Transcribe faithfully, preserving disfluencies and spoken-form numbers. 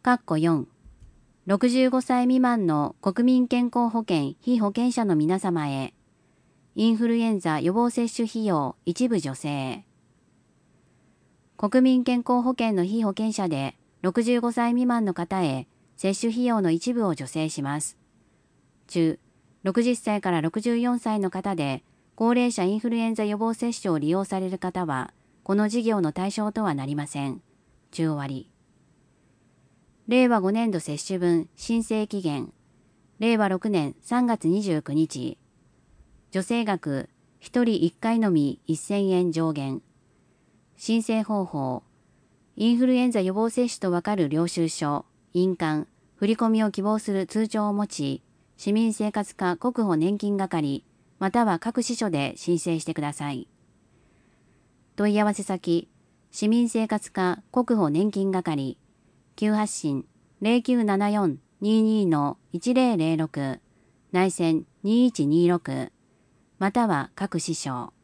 かっこよん、ろくじゅうごさい未満の国民健康保険被保険者の皆様へ、インフルエンザ予防接種費用一部助成。国民健康保険の被保険者でろくじゅうごさい未満の方へ接種費用の一部を助成します。中、ろくじゅっさいからろくじゅうよんさいの方で高齢者インフルエンザ予防接種を利用される方は、この事業の対象とはなりません。中割。れいわごねん度接種分申請期限、れいわろくねんさんがつにじゅうくにち。助成額、ひとりいっかいのみせんえん上限。申請方法、インフルエンザ予防接種とわかる領収書、印鑑、振り込みを希望する通帳を持ち、市民生活課国保年金係、または各支所で申請してください。問い合わせ先、市民生活課国保年金係、急発進 ゼロきゅうななよん にーにー のいちぜろぜろろく、内線にいちにーろく、または各支所。